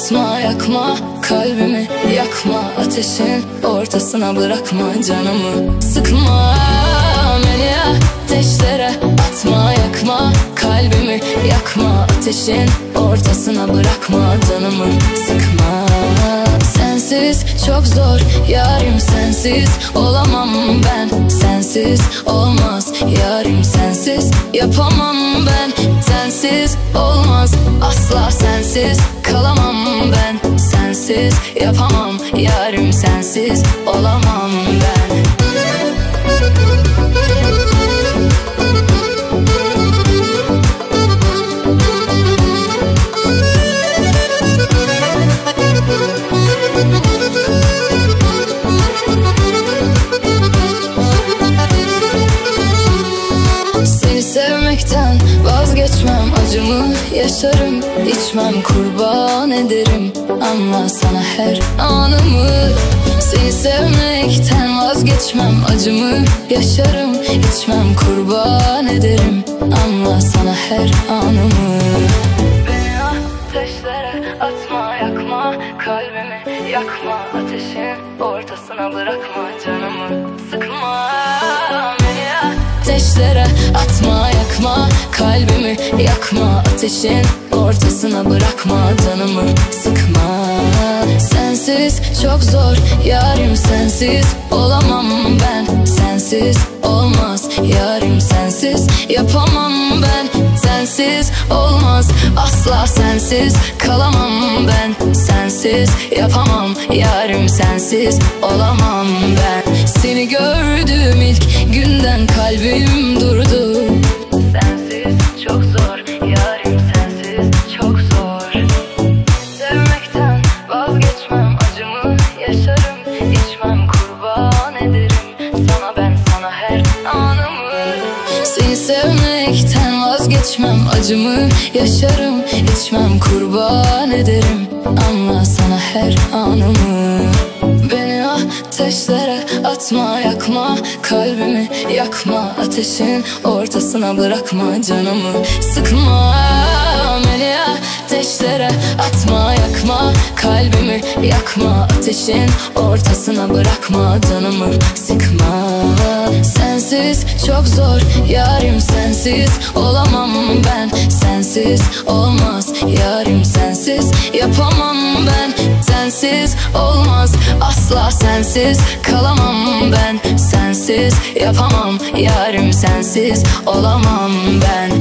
atma yakma, kalbimi yakma, ateşin ortasına bırakma, canımı sıkma. Beni ateşlere atma yakma, kalbimi yakma, ateşin ortasına bırakma, canımı sıkma. Sensiz çok zor yarim, sensiz olamam ben. Sensiz olmaz yarim, sensiz yapamam ben. Sensiz olmaz asla, sensiz kalamam ben. Sensiz yapamam yarim, sensiz olamam ben. Seni sevmekten vazgeçmem, acımı yaşarım, içmem, kurban ederim. Anla sana her anımı. Seni sevmekten vazgeçmem, acımı yaşarım, içmem, kurban ederim. Anla sana her anımı. Beni ateşlere atma yakma, kalbimi yakma, ateşin ortasına bırakma, canımı sıkma. Beni ateşlere atma yakma, kalbimi yakma, ateşin ortasına bırakma, canımı sıkma. Sensiz çok zor yarim, sensiz olamam ben. Sensiz olmaz yarim, sensiz yapamam ben. Sensiz olmaz asla, sensiz kalamam ben. Sensiz yapamam yarim, sensiz olamam ben. Seni gördüğüm ilk günden kalbim durdu. Sensiz çok zor yarim, sensiz çok zor. Sevmekten vazgeçmem, acımı yaşarım, içmem, kurban ederim. Sana ben, sana her anımı. Seni sevmekten vazgeçmem, acımı yaşarım, içmem, kurban ederim. Anla sana her anımı. Beni ateşlere atma yakma, kalbimi yakma, ateşin ortasına bırakma, canımı sıkma. Beni ateşlere atma yakma, kalbimi yakma, ateşin ortasına bırakma, canımı sıkma. Sensiz çok zor yarim, sensiz olamam ben. Sensiz olmaz yarim, sensiz yapamam ben. Sensiz olmaz asla, sensiz kalamam ben. Sensiz yapamam yarim, sensiz olamam ben.